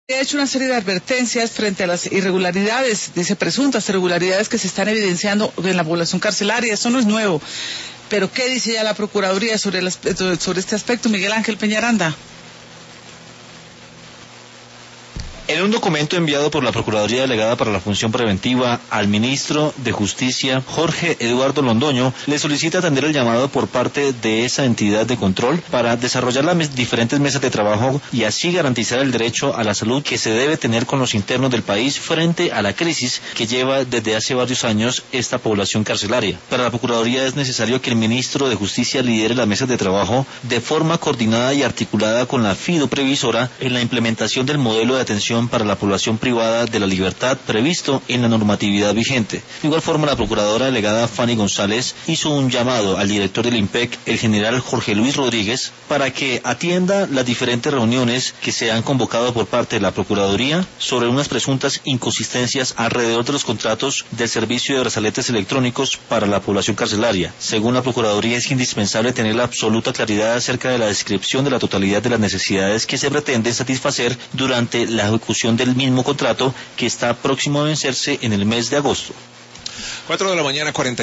Ha hecho una serie de advertencias frente a las irregularidades, dice presuntas irregularidades que se están evidenciando en la población carcelaria. Eso no es nuevo. Pero ¿qué dice ya la Procuraduría sobre este aspecto, Miguel Ángel Peñaranda? En un documento enviado por la Procuraduría Delegada para la Función Preventiva al ministro de Justicia, Jorge Eduardo Londoño, le solicita atender el llamado por parte de esa entidad de control para desarrollar las diferentes mesas de trabajo y así garantizar el derecho a la salud que se debe tener con los internos del país frente a la crisis que lleva desde hace varios años esta población carcelaria. Para la Procuraduría es necesario que el ministro de Justicia lidere las mesas de trabajo de forma coordinada y articulada con la FIDO previsora en la implementación del modelo de atención para la población privada de la libertad previsto en la normatividad vigente. De igual forma, la procuradora delegada Fanny González hizo un llamado al director del IMPEC, el general Jorge Luis Rodríguez, para que atienda las diferentes reuniones que se han convocado por parte de la Procuraduría sobre unas presuntas inconsistencias alrededor de los contratos del servicio de brazaletes electrónicos para la población carcelaria. Según la Procuraduría, es indispensable tener la absoluta claridad acerca de la descripción de la totalidad de las necesidades que se pretenden satisfacer durante la ejecución del mismo contrato que está próximo a vencerse en el mes de agosto. 4 de la mañana, 40